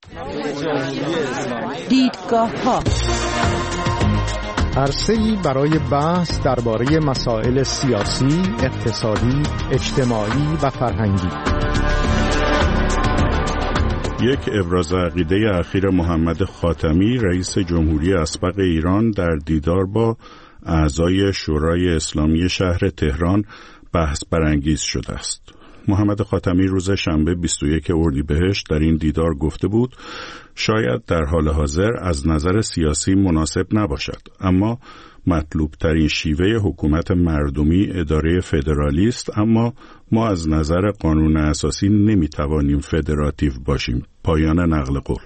دیدگاه‌ها عرصه‌ای برای بحث درباره مسائل سیاسی، اقتصادی، اجتماعی و فرهنگی. یک ابراز عقیده اخیر محمد خاتمی رئیس جمهوری اسبق ایران در دیدار با اعضای شورای اسلامی شهر تهران بحث برانگیز شده است. محمد خاتمی روز شنبه 21 اردیبهشت در این دیدار گفته بود شاید در حال حاضر از نظر سیاسی مناسب نباشد، اما مطلوب ترین شیوه حکومت مردمی اداره فدرالیست، اما ما از نظر قانون اساسی نمیتوانیم فدراتیو باشیم. پایان نقل قول.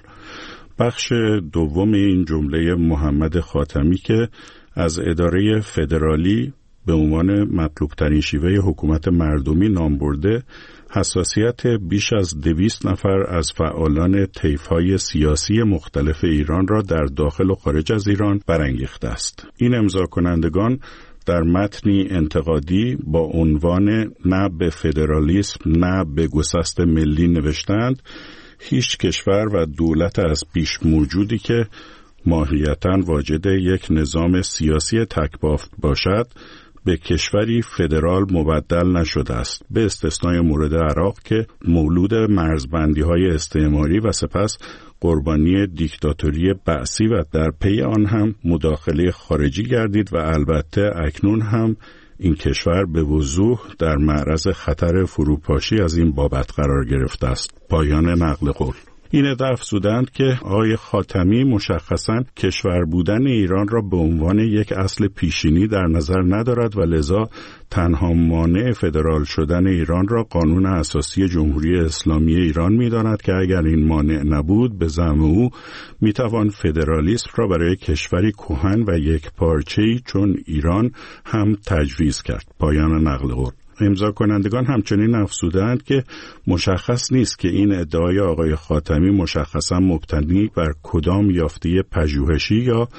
بخش دوم این جمله محمد خاتمی که از اداره فدرالی به عنوان مطلوب ترین شیوه حکومت مردمی نام برده، حساسیت بیش از 200 نفر از فعالان طیف‌های سیاسی مختلف ایران را در داخل و خارج از ایران برانگیخته است. این امضا کنندگان در متنی انتقادی با عنوان نه به فدرالیسم نه به گسست ملی نوشتند هیچ کشور و دولت از پیش موجودی که ماهیتاً واجد یک نظام سیاسی تکبافت باشد به کشوری فدرال مبدل نشده است، به استثنای مورد عراق که مولود مرزبندی‌های استعماری و سپس قربانی دیکتاتوری بعثی و در پی آن هم مداخله خارجی گردید و البته اکنون هم این کشور به وضوح در معرض خطر فروپاشی از این بابت قرار گرفته است. پایان نقل قول. این عده افزودند که آقای خاتمی مشخصاً کشور بودن ایران را به عنوان یک اصل پیشینی در نظر ندارد و لذا تنها مانع فدرال شدن ایران را قانون اساسی جمهوری اسلامی ایران می‌داند که اگر این مانع نبود به زعم او میتوان فدرالیسم را برای کشوری کهن و یک پارچه‌ای چون ایران هم تجویز کرد. پایان نقل قول. امضا کنندگان همچنین افزودند که مشخص نیست که این ادعای آقای خاتمی مشخصا مبتنی بر کدام یافته پژوهشی یا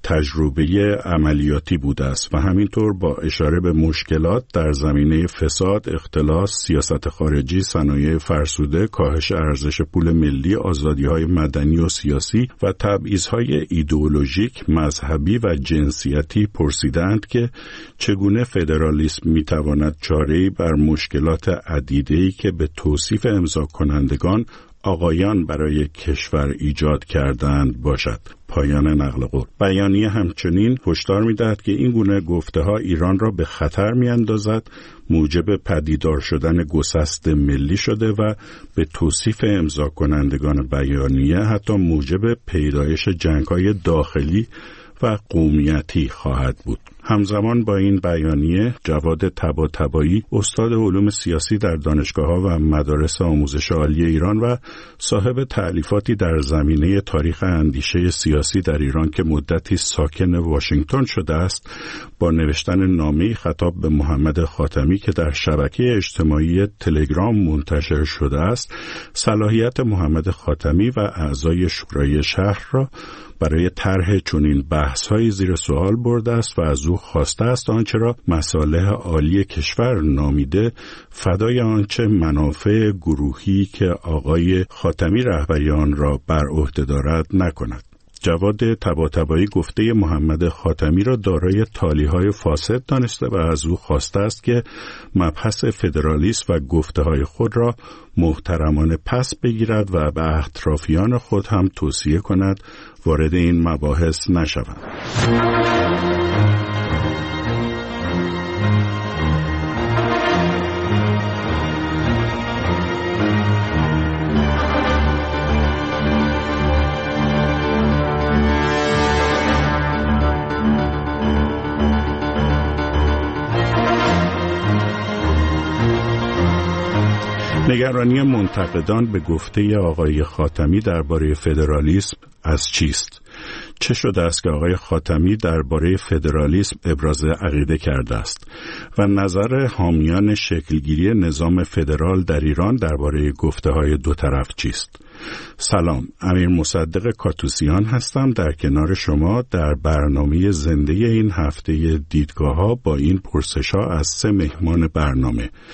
تجربه عملیاتی بوده است و همینطور با اشاره به مشکلات در زمینه فساد، اختلاس، سیاست خارجی، صنایع فرسوده، کاهش ارزش پول ملی، آزادی‌های مدنی و سیاسی و تبعیض‌های ایدئولوژیک، مذهبی و جنسیتی پرسیدند که چگونه فدرالیسم می‌تواند چاره‌ای بر مشکلات عدیده‌ای که به توصیف امضا کنندگان آقایان برای کشور ایجاد کردند باشد. پایان نقل قول. بیانیه همچنین هشدار می‌دهد که این گونه گفته‌ها ایران را به خطر می‌اندازد، موجب پدیدار شدن گسست ملی شده و به توصیف امضا کنندگان بیانیه حتی موجب پیدایش جنگ‌های داخلی و قومیتی خواهد بود. همزمان با این بیانیه جواد طباطبایی استاد علوم سیاسی در دانشگاه‌ها و مدارس آموزش عالی ایران و صاحب تألیفاتی در زمینه تاریخ اندیشه سیاسی در ایران که مدتی ساکن واشنگتن شده است، با نوشتن نامه‌ای خطاب به محمد خاتمی که در شبکه اجتماعی تلگرام منتشر شده است، صلاحیت محمد خاتمی و اعضای شورای شهر را برای طرح چنین بحث‌های زیر سوال برده است و از او خواسته است آنچه را مصالح عالی کشور نامیده فدای آنچه منافع گروهی که آقای خاتمی رهبری آن را بر عهده دارد نکند. جواد طباطبایی گفته محمد خاتمی را دارای تالیهای فاسد دانسته و از او خواسته است که مبحث فدرالیسم و گفته‌های خود را محترمانه پس بگیرد و به اطرافیان خود هم توصیه کند وارد این مباحث نشوند. نگرانی منتقدان به گفته آقای خاتمی درباره فدرالیسم از چیست؟ چه شده است که آقای خاتمی درباره فدرالیسم ابراز عقیده کرده است و نظر حامیان شکلگیری نظام فدرال در ایران درباره گفته‌های دو طرف چیست؟ سلام، امیر مصدق کاتوسیان هستم در کنار شما در برنامه زنده این هفته دیدگاه‌ها با این پرسش‌ها از 3 مهمان برنامه.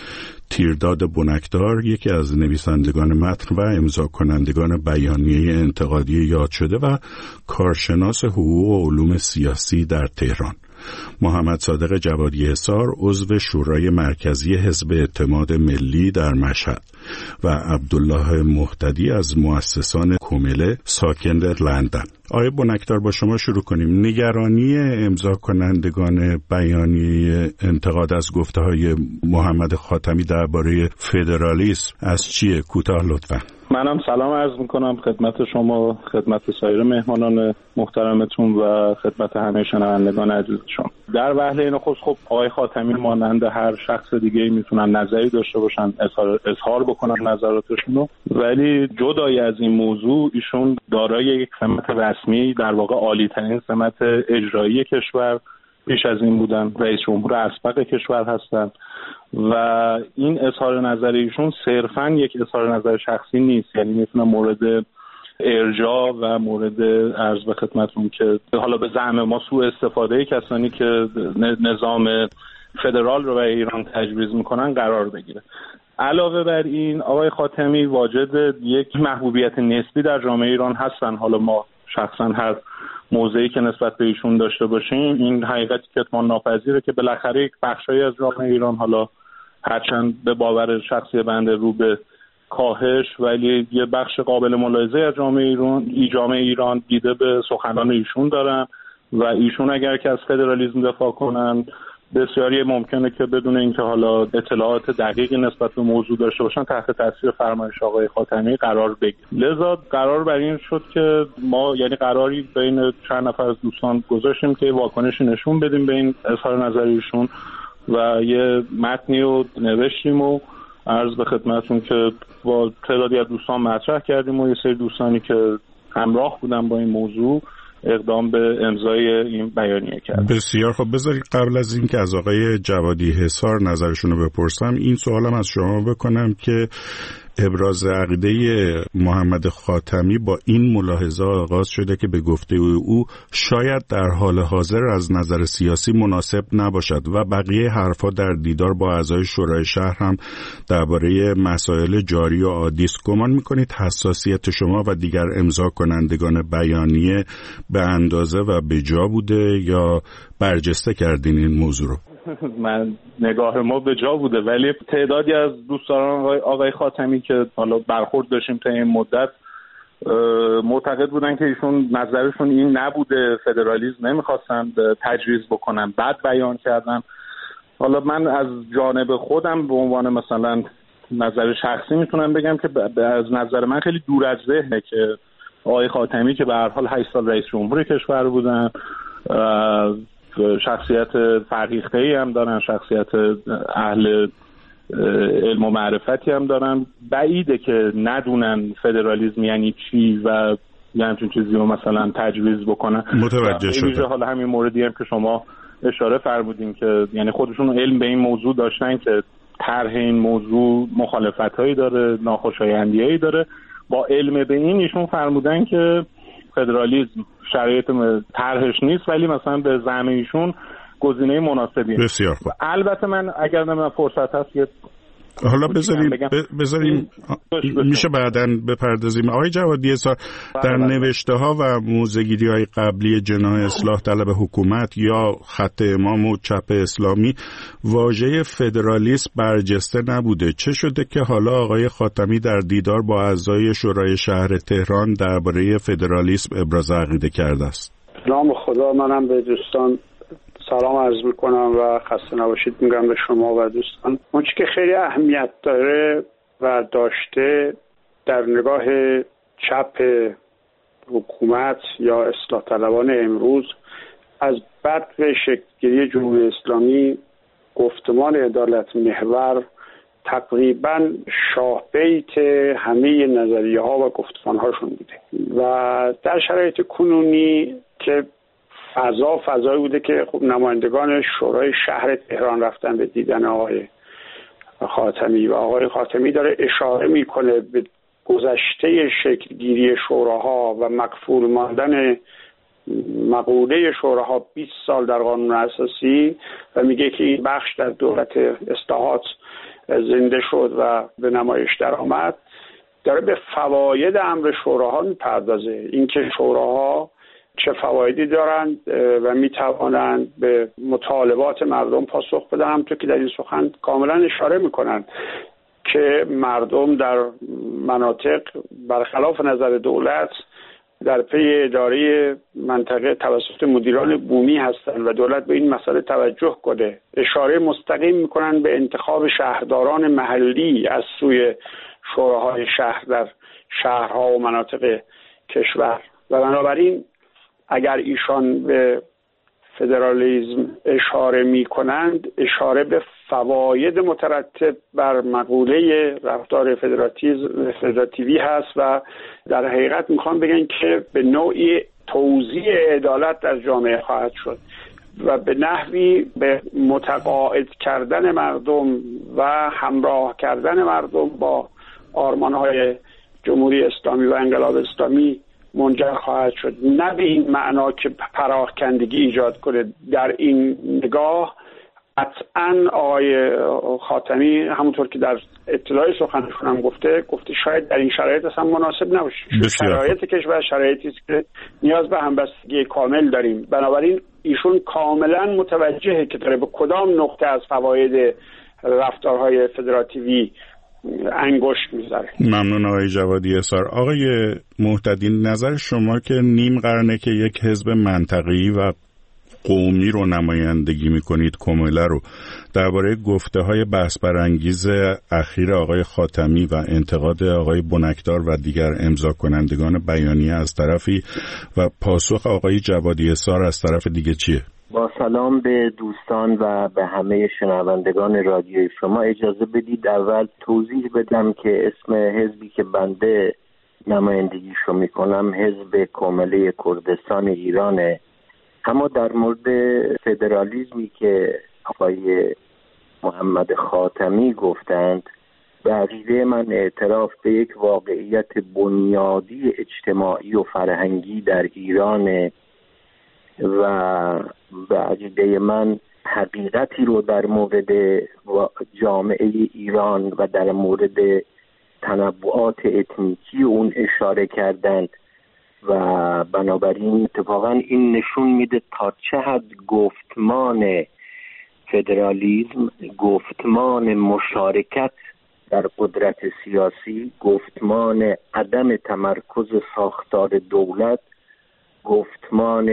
تیرداد بنکدار، یکی از نویسندگان متن و امضا کنندگان بیانیه انتقادی یاد شده و کارشناس حقوق و علوم سیاسی در تهران. محمد صادق جوادی حصار، عضو شورای مرکزی حزب اعتماد ملی در مشهد و عبدالله مهتدی از مؤسسان کومله ساکن در لندن. آقای بنکدار، با شما شروع کنیم. نگرانی امضا کنندگان بیانیه انتقاد از گفته‌های محمد خاتمی درباره فدرالیسم از چیه؟ کوتاه لطفاً. منم سلام عرض میکنم خدمت شما، خدمت سایر مهمانان محترمتون و خدمت همه شنوندگان عزیزشون. در وهله نخست خب آقای خاتمی مانند هر شخص دیگه‌ای میتونن نظری داشته باشن، اظهار بکنن نظراتشون، ولی جدای از این موضوع ایشون دارای یک سمت رسمی، در واقع عالی‌ترین سمت اجرایی کشور پیش از این بودن، رئیس جمهور اسبق کشور هستند و این اظهار نظر ایشون صرفاً یک اظهار نظر شخصی نیست، یعنی میتونه مورد ارجاع و مورد عرض به خدمتتون که حالا به زعم ما سوء استفاده کسانی که نظام فدرال رو برای ایران تجویز میکنن قرار بگیره. علاوه بر این آقای خاتمی واجد یک محبوبیت نسبی در جامعه ایران هستن. حالا ما شخصاً هر موضعی که نسبت به ایشون داشته باشیم، این حقیقتی کتمان ناپذیره که بالاخره یک بخشایی از جامعه ایران، حالا هرچند به باور شخصی بنده رو به کاهش، ولی یه بخش قابل ملاحظه از جامعه ایران دیده به سخنان ایشون دارن و ایشون اگر که از فدرالیسم دفاع کنن بسیاری ممکنه که بدون اینکه حالا اطلاعات دقیقی نسبت به موضوع داشته باشن تحت تاثیر فرمایش آقای خاتمی قرار بگیرن. لذا قرار بر این شد که ما یعنی قراری بین چند نفر از دوستان گذاشتیم که واکنشی نشون بدیم به این اظهار نظر ایشون و یه متنی رو نوشتیم و عرض به خدمتتون که با تعدادی از دوستان مطرح کردیم و یه سری دوستانی که همراه بودن با این موضوع اقدام به امضای این بیانیه کرد. بسیار خب، بذارید قبل از این که از آقای جوادی حصار نظرشون رو بپرسم این سوالم از شما بکنم که ابراز عقیده محمد خاتمی با این ملاحظه آغاز شده که به گفته او شاید در حال حاضر از نظر سیاسی مناسب نباشد و بقیه حرفا در دیدار با اعضای شورای شهر هم درباره مسائل جاری و عادی است. گمان می‌کنید حساسیت شما و دیگر امضا کنندگان بیانیه به اندازه و به جا بوده یا برجسته کردین این موضوع رو؟ من نگاه ما به جا بوده، ولی تعدادی از دوستان آقای خاتمی که حالا برخورد داشتیم تا این مدت معتقد بودن که ایشون نظرشون این نبوده، فدرالیسم نمیخواستن تجویز بکنن، بعد بیان کردن. حالا من از جانب خودم به عنوان مثلا نظر شخصی میتونم بگم که از نظر من خیلی دور از ذهنه که آقای خاتمی که به هر حال 8 سال رئیس جمهور کشور بودن، شخصیت فرهیخته‌ای هم دارن، شخصیت اهل علم و معرفتی هم دارن، بعیده که ندونن فدرالیسم یعنی چی و یه همچین چیزی رو مثلا تجویز بکنن. متوجه شدم. حالا همین موردی هم که شما اشاره فرمودین که یعنی خودشون علم به این موضوع داشتن که طرح این موضوع مخالفتایی داره، ناخوشایندیایی داره، با علم به این ایشون فرمودن که فدرالیسم شرایط طرحش نیست ولی مثلا به زعم ایشون گزینه مناسبیه. بسیار خوب. البته من اگر من فرصت هست یه حالا بذاریم میشه بعداً بپردازیم. آقای جوادی حصار، در نوشته ها و موضع‌گیری های قبلی جناح اصلاح طلب حکومت یا خط امام و چپ اسلامی واژه فدرالیسم برجسته نبوده. چه شده که حالا آقای خاتمی در دیدار با اعضای شورای شهر تهران درباره فدرالیسم ابراز عقیده کرده است؟ نام خدا، منم به دوستان سلام عرض میکنم و خسته نباشید میگم به شما و دوستان. اون چیزی که خیلی اهمیت داره و داشته در نگاه چپ حکومت یا اصلاح طلبان امروز از بعد شکل‌گیری جمهوری اسلامی گفتمان عدالت محور تقریبا شاه بیت همه نظریه ها و گفتمان هاشون بوده و در شرایط کنونی که فضایی بوده که خب نمایندگان شورای شهر تهران رفتن به دیدن آقای خاتمی و آقای خاتمی داره اشاره میکنه به گذشته شکلگیری شوراها و مقفول ماندن مقوله شوراها 20 سال در قانون اساسی و میگه که این بخش در دولت اصلاحات زنده شد و به نمایش در آمد، داره به فواید امر شوراها میپردازه، اینکه شوراها چه فوایدی دارند و میتوانند به مطالبات مردم پاسخ بدن. همونطور که در این سخن کاملا اشاره میکنند که مردم در مناطق برخلاف نظر دولت در پی اداره منطقه توسط مدیران بومی هستند و دولت به این مسئله توجه کنه. اشاره مستقیم میکنند به انتخاب شهرداران محلی از سوی شوراهای شهر در شهرها و مناطق کشور و بنابراین اگر ایشان به فدرالیسم اشاره می کنند، اشاره به فواید مترتب بر مقوله رفتار فدراتیوی هست و در حقیقت میخوام بگن که به نوعی توزیع عدالت در جامعه خواهد شد و به نحوی به متقاعد کردن مردم و همراه کردن مردم با آرمانهای جمهوری اسلامی و انقلاب اسلامی منجر خواهد شد. نه به این معنا که پراکندگی ایجاد کنه. در این نگاه قطعاً آقای خاتمی همونطور که در اطلاع سخنشون هم گفته شاید در این شرایط اصلا مناسب نباشه. شرایط کشور شرایطی است که نیاز به همبستگی کامل داریم. بنابراین ایشون کاملا متوجهه که داره به کدام نقطه از فواید رفتارهای فدراتیوی انگشت میذاره. ممنون آقای جوادی احصار. آقای مهتدی، نظر شما که نیم قرنه که یک حزب منطقه‌ای و قومی رو نمایندگی میکنید، کمله رو، درباره گفته های بحث برانگیز اخیر آقای خاتمی و انتقاد آقای بنکدار و دیگر امضا کنندگان بیانیه از طرفی و پاسخ آقای جوادی احصار از طرف دیگه چیه؟ با سلام به دوستان و به همه شنوندگان رادیوی شما، اجازه بدید اول توضیح بدم که اسم حزبی که بنده نمایندگیشو میکنم حزب کمله کردستان ایرانه. اما در مورد فدرالیسمی که آقای محمد خاتمی گفتند، به عقیده من اعتراف به یک واقعیت بنیادی اجتماعی و فرهنگی در ایران و به عقیده من حقیقتی رو در مورد جامعه ایران و در مورد تنوعات اتنیکی اون اشاره کردند و بنابراین اتفاقا این نشون میده تا چه حد گفتمان فدرالیسم، گفتمان مشارکت در قدرت سیاسی، گفتمان عدم تمرکز ساختار دولت، گفتمان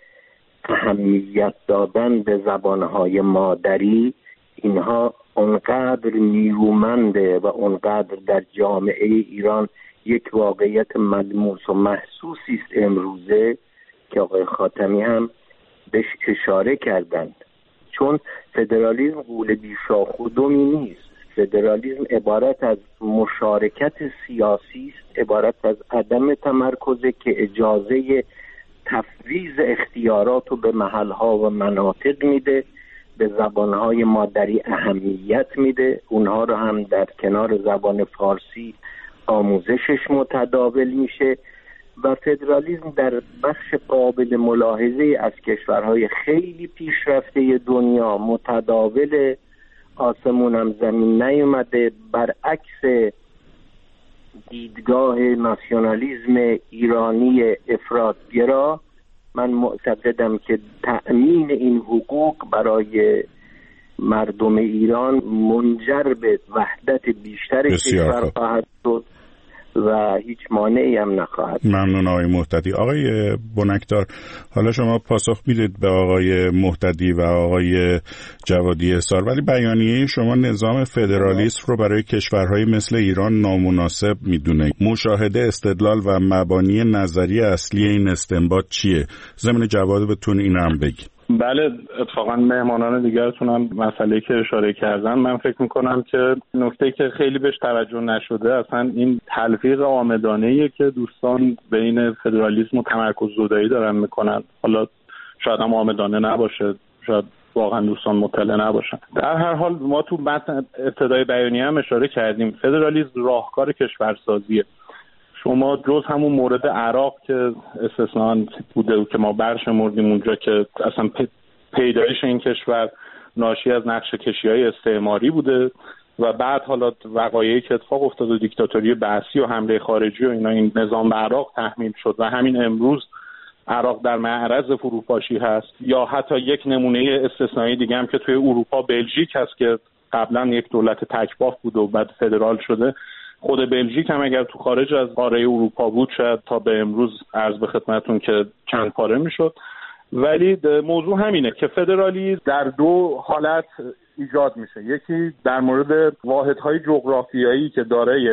اهمیت دادن به زبانهای مادری، اینها اونقدر نیرومنده و اونقدر در جامعه ایران یک واقعیت ملموس و محسوسی است امروزه که آقای خاتمی هم بهش اشاره کردند. چون فدرالیسم غول بیشاخ و دمی نیست. فدرالیسم عبارت از مشارکت سیاسی است، عبارت از عدم تمرکز که اجازه تفویض اختیارات رو به محلها و مناطق میده، به زبانهای مادری اهمیت میده، اونها رو هم در کنار زبان فارسی آموزشش متداول میشه و فدرالیسم در بخش قابل ملاحظه از کشورهای خیلی پیشرفته دنیا متداول، آسمون هم زمین نیومده. برعکس دیدگاه ناسیونالیسم ایرانی افراطگرا، من معتقدم که تأمین این حقوق برای مردم ایران منجر به وحدت بیشتر کشور خواهد شد و هیچ مانعی هم نخواهد. ممنون آقای مهتدی. آقای بنکدار، حالا شما پاسخ میدید به آقای مهتدی و آقای جوادی احصار، ولی بیانیه شما نظام فدرالیسم رو برای کشورهای مثل ایران نامناسب میدونه. مشاهده، استدلال و مبانی نظری اصلی این استنباط چیه؟ ضمن جوابتون این هم بگید. بله، اتفاقا مهمانان دیگرتون هم مسئله که اشاره کردن، من فکر میکنم که نکته که خیلی بهش توجه نشده اصلا این تلفیق عامدانه‌ایه که دوستان بین فدرالیسم و تمرکز زدایی دارن میکنن. حالا شاید هم عامدانه نباشه، شاید واقعا دوستان مطلع نباشن. در هر حال ما تو متن ابتدای بیانیه هم اشاره کردیم فدرالیسم راهکار کشورسازیه. شما جز همون مورد عراق که استثناء بوده و که ما برشمردیم اونجا که اصلا پیدایش این کشور ناشی از نقشه کشی‌های استعماری بوده و بعد حالا وقایعی که اتفاق افتاد و دیکتاتوری بعثی و حمله خارجی و اینا، این نظام به عراق تحمیل شد و همین امروز عراق در معرض فروپاشی هست. یا حتی یک نمونه استثنایی دیگه هم که توی اروپا بلژیک هست که قبلا یک دولت تک‌بافت بود و بعد فدرال شده. خود بلژیک هم اگر تو خارج از قاره اروپا بود شاید تا به امروز عرض به خدمتتون که چند پاره میشد. ولی موضوع همینه که فدرالی در دو حالت ایجاد میشه. یکی در مورد واحدهای جغرافیایی که دارای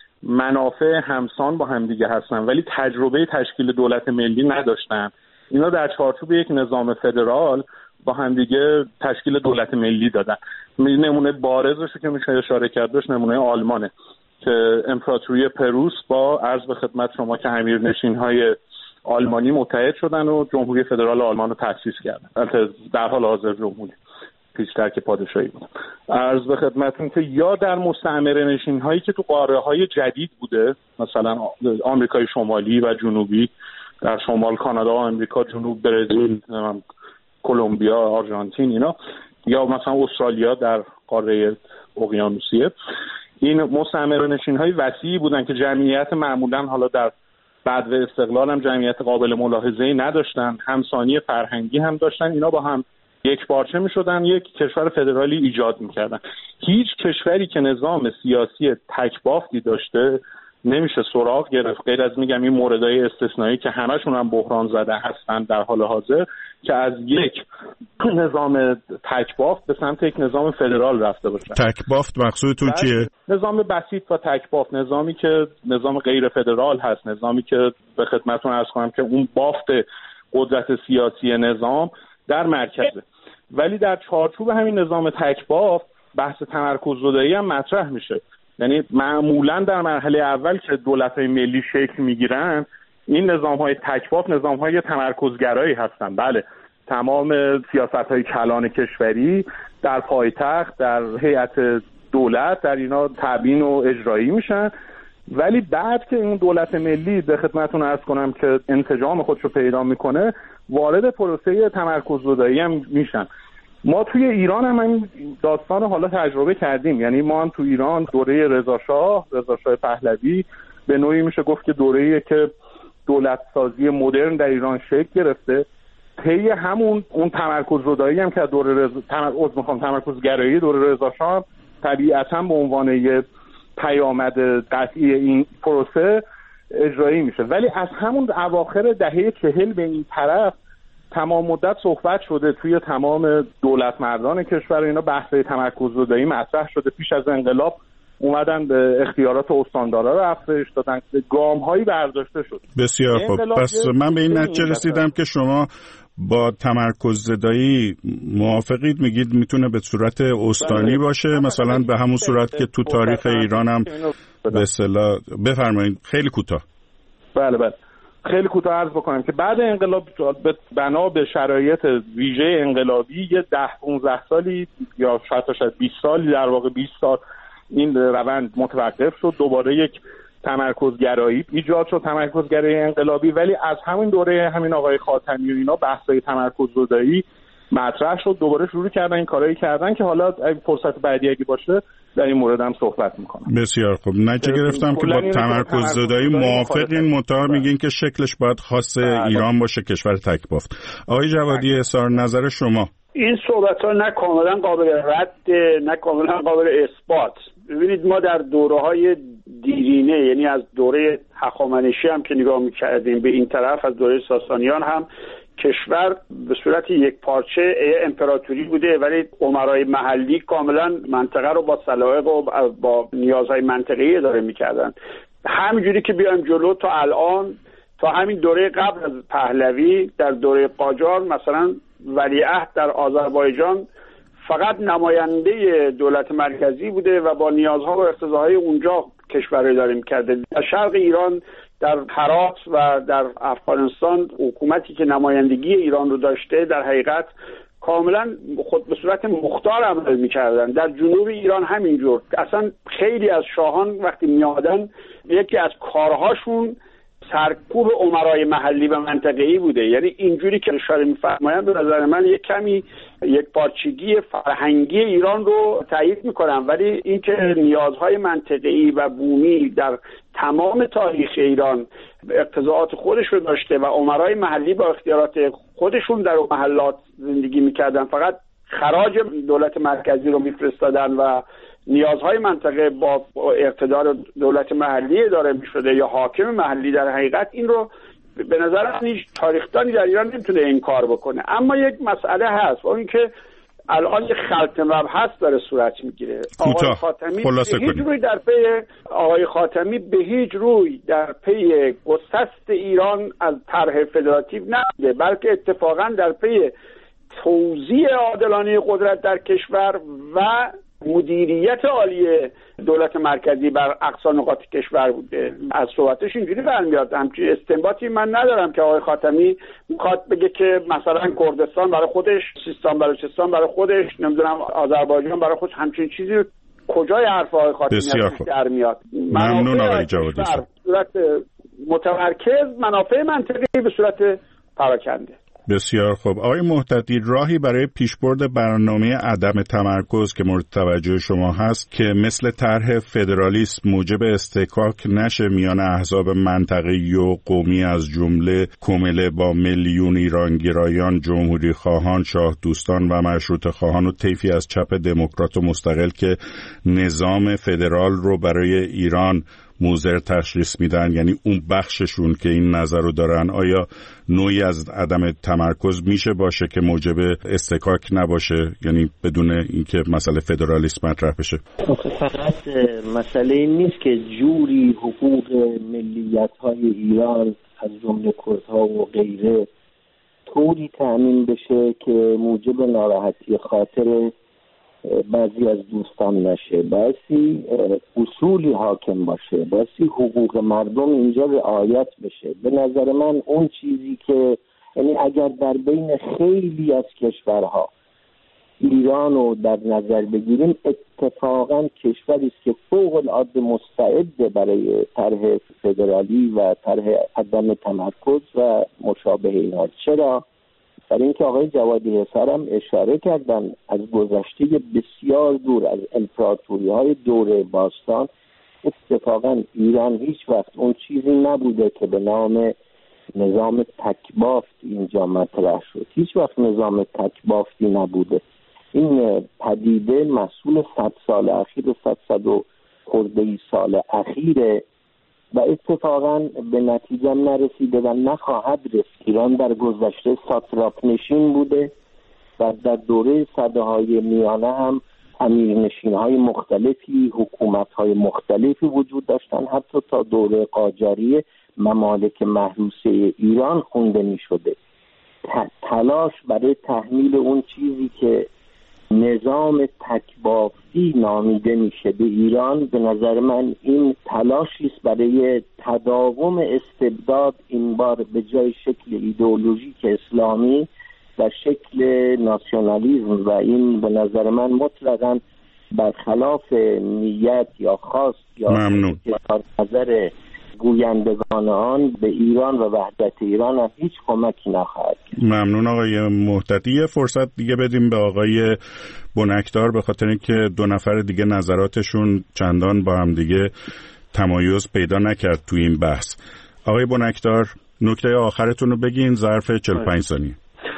منافع همسان با همدیگه هستن ولی تجربه تشکیل دولت ملی نداشتن، اینا در چارچوب یک نظام فدرال با همدیگه تشکیل دولت ملی دادن. نمونه بارزش که میشه اشاره کردش نمونه آلمانه که امپراتوری پروس با عرض به خدمت شما که امیرنشین‌های آلمانی متحد شدن و جمهوری فدرال آلمان رو تأسیس کردن. البته در حال حاضر جمهوری، پیشتر که پادشاهی بود. عرض به خدمتتون که یا در مستعمره‌نشین‌هایی که تو قاره‌های جدید بوده، مثلا آمریکای شمالی و جنوبی، در شمال کانادا، آمریکا جنوب، برزیل، کلمبیا، آرژانتین اینا، یا مثلا استرالیا در قاره اقیانوسیه. این مستعمره‌نشین‌های وسیعی بودن که جمعیت معمولاً حالا در بعد استقلال هم جمعیت قابل ملاحظه‌ای نداشتن، همسانی فرهنگی هم داشتن. اینا با هم یک پارچه می‌شدن، یک کشور فدرالی ایجاد می‌کردن. هیچ کشوری که نظام سیاسی تک‌بافتی داشته نمیشه سراغ گرفت، غیر از میگم این موردهای استثنایی که همشون هم بحران زده هستن در حال حاضر، که از یک نظام تک‌بافت به سمت یک نظام فدرال رفته باشه. تک‌بافت مقصودتون چیه؟ نظام بسیط و تک‌بافت، نظامی که نظام غیر فدرال هست، نظامی که به خدمتتون عرض کنم که اون بافت قدرت سیاسی نظام در مرکزه. ولی در چارچوب همین نظام تک‌بافت بحث تمرکززدایی هم مطرح میشه. یعنی معمولا در مرحله اول که دولت‌های ملی شکل میگیرن، این نظام‌های تک‌بافت نظام‌های تمرکزگرایی هستن. بله، تمام سیاست‌های کلان کشوری در پایتخت، در هیئت دولت، در اینا تبیین و اجرایی میشن. ولی بعد که این دولت ملی به خدمتتون عرض کنم که انسجام خودشو پیدا میکنه، وارد پروسه تمرکززدایی هم میشن. ما توی ایران هم این داستان حالا تجربه کردیم. یعنی ما هم توی ایران دوره رضا شاه پهلوی به نوعی میشه گفت که دوره‌ایه که دولت سازی مدرن در ایران شکل گرفته. طی همون اون تمرکززدایی هم که دوره تمرکزگرایی دوره رضا شاه طبیعتاً به عنوان یه پیامد قطعی این پروسه اجرایی میشه. ولی از همون اواخر دهه 40 به این طرف تمام مدت صحبت شده توی تمام دولت مردان کشور اینا بحث تمرکززدایی مطرح شده. پیش از انقلاب اومدن به اختیارات استاندارا رو افزایش دادن، گام‌هایی برداشته شد. بسیار خوب. پس من به این نتیجه رسیدم که شما با تمرکززدایی موافقید، میگید میتونه به صورت استانی باشه، مثلا به همون صورت که تو تاریخ ایران هم به اصطلاح. بفرمایید خیلی کوتاه. بله خیلی کوتاه عرض بکنم که بعد انقلاب بنا به شرایط ویژه انقلابی یه 10-15 سالی یا شاید 20 سالی، در واقع 20 سال این روند متوقف شد. دوباره یک تمرکزگرایی ایجاد شد، تمرکزگرایی انقلابی. ولی از همین دوره همین آقای خاتمی و اینا بحثای تمرکززدایی مطرح شد، دوباره شروع کردن این کارایی کردن که حالا فرصت بعدی اگه باشه در این مورد هم صحبت میکنم. بسیار خوب. نتیجه گرفتم که با تمرکززدایی موافقین، مطابق میگین که شکلش باید خاص ایران باشه، کشور تک‌بافت. آقای جوادی اظهار نظر شما. این صحبت‌ها نه کاملا قابل رد نه کاملا قابل اثبات. ببینید ما در دوره‌های دیرینه، یعنی از دوره هخامنشی هم که نگاه می‌کردیم به این طرف، از دوره ساسانیان هم، کشور به صورت یک پارچه امپراتوری بوده، ولی امرای محلی کاملا منطقه رو با سلایق و با نیازهای منطقه‌ای اداره می‌کردن. همینجوری که بیایم جلو تا الان، تا همین دوره قبل از پهلوی، در دوره قاجار مثلا ولیعهد در آذربایجان فقط نماینده دولت مرکزی بوده و با نیازها و اقتضاهای اونجا کشور اداره می‌کرده. در شرق ایران، در هرات و در افغانستان حکومتی که نمایندگی ایران رو داشته در حقیقت کاملا خود به صورت مختار عمل می‌کردن. در جنوب ایران همینجور. اصلا خیلی از شاهان وقتی میادن یکی از کارهاشون سرکوب امرای محلی و منطقه‌ای بوده. یعنی اینجوری که اشاره می‌فرمایند به نظر من یک کمی یک پارچگی فرهنگی ایران رو تایید می‌کنم، ولی اینکه نیازهای منطقه‌ای و بومی در تمام تاریخ ایران اقتضاعات خودش رو داشته و امرای محلی با اختیارات خودشون در محلات زندگی می‌کردن، فقط خراج دولت مرکزی رو می‌فرستادن و نیازهای منطقه با اقتدار دولت محلی اداره می‌شده یا حاکم محلی. در حقیقت این رو به نظر من هیچ تاریخدانی در ایران نمیتونه این کار بکنه. اما یک مسئله هست و این که الان یک خلط مبحث داره صورت میگیره. آقای خاتمی به هیچ روی در پی گسست ایران از طرح فدراتیو نبوده، بلکه اتفاقا در پی توزیع عادلانه قدرت در کشور و مدیریت عالی دولت مرکزی بر اقصا نقاط کشور بوده. از صحبتش اینجوری برمیاد. همچین استنباطی من ندارم که آقای خاتمی میخواد بگه که مثلا کردستان برای خودش، سیستان بلوچستان برای خودش، نمیدونم آذربایجان برای خودش، همچین چیزی کجای حرف آقای خاتمی در میاد؟ ممنون آقای جوادی. صورت متمرکز، منافع منطقی به صورت پراکنده. بسیار خوب. آقای محتدی، راهی برای پیشبرد برنامه عدم تمرکز که مورد توجه شما هست که مثل طرح فدرالیسم موجب استحکاک نشه میان احزاب منطقه‌ای و قومی از جمله کمله با میلیون ایرانگرایان، جمهوری خواهان، شاه دوستان و مشروطه خواهان و طیفی از چپ دموکرات و مستقل که نظام فدرال رو برای ایران موزر تشخیص میدن، یعنی اون بخششون که این نظر رو دارن، آیا نوعی از عدم تمرکز میشه باشه که موجب استحکاک نباشه، یعنی بدون اینکه مسئله فدرالیسم مطرح بشه؟ فقط مسئله این نیست که جوری حقوق ملیت‌های ایران از جمله کردها و غیره طوری تأمین بشه که موجب ناراحتی خاطر بعضی از دوستان نشه، بایستی اصولی حاکم باشه، بایستی حقوق مردم اینجا رعایت بشه. به نظر من اون چیزی که یعنی اگر در بین خیلی از کشورها ایران رو در نظر بگیریم، اتفاقا کشوری است که فوق العاده مستعد برای طرح فدرالی و طرح عدم تمرکز و مشابه اینا. چرا؟ برای اینکه آقای جوادی حسار هم اشاره کردن از گذشته بسیار دور از امپراتوری‌های دوره باستان، اتفاقا ایران هیچ وقت اون چیزی نبوده که به نام نظام تکبافت اینجا مطرح شد. هیچ وقت نظام تکبافتی نبوده. این پدیده محصول 100 سال اخیر و 100 و خرده‌ای سال اخیره و اتفاقا به نتیجه نرسیده و نخواهد رسید. ایران در گذشته ساتراپ نشین بوده و در دوره سده‌های میانه هم امیرنشین‌های مختلفی، حکومت‌های مختلفی وجود داشتن. حتی تا دوره قاجاریه ممالک محروسه ایران خونده می‌شده. تلاش برای تحمیل اون چیزی که نظام تکبافتی نامیده میشه به ایران، به نظر من این تلاشی است برای تداوم استبداد، این بار به جای شکل ایدئولوژیک اسلامی و شکل ناسیونالیسم، و این به نظر من مطلقاً برخلاف نیت یا خواست یا نظر گویندگان آن به ایران و وحدت ایران هم هیچ کمکی نخواهد کرد. ممنون آقای محتدی. فرصت دیگه بدیم به آقای بنکدار، به خاطر اینکه دو نفر دیگه نظراتشون چندان با هم دیگه تمایز پیدا نکرد تو این بحث. آقای بنکدار، نکته آخرتون رو بگین، ظرف 45 ثانیه.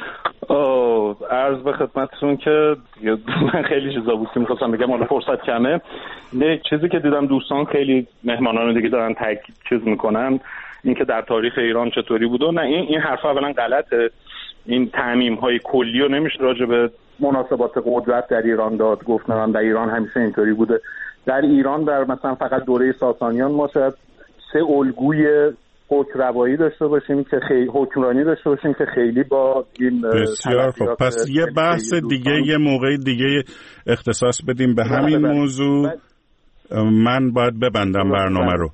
عرض به خدمتتون که من خیلی چیزا بود که می‌خواستم بگم، حالا فرصت کمه. نه چیزی که دیدم دوستان خیلی مهمانان دیگه دارن تاکید چیز میکنن، این که در تاریخ ایران چطوری بوده. نه این حرفا اولا غلطه. این تعمیم‌های کلی رو نمیشه راجع به مناسبات قدرت در ایران داد. گفتم در ایران همیشه اینطوری بوده. در ایران در مثلا فقط دوره ساسانیان ما شاید 3 الگوی حکمرانی داشته باشیم که خیلی حکمرانی داشته باشیم که خیلی با این بسیار خب. پس یه بحث دیگه یه موقع دیگه اختصاص بدیم به همین موضوع. من باید ببندم برنامه رو.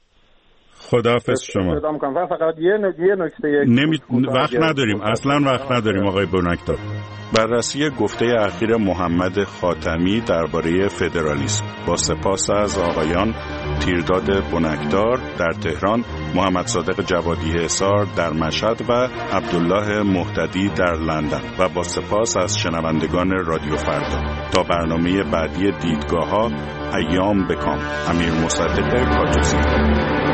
خداحافظ شما. فقط یه نکته وقت نداریم، اصلا وقت نداریم آقای بنکدار. بررسی گفته اخیر محمد خاتمی درباره فدرالیسم. با سپاس از آقایان تیرداد بنکدار در تهران، محمد صادق جوادی حصار در مشهد و عبدالله مهتدی در لندن و با سپاس از شنوندگان رادیو فردا. تا برنامه بعدی دیدگاه‌ها، ایام بکام. امیر مصدق کاجوسی.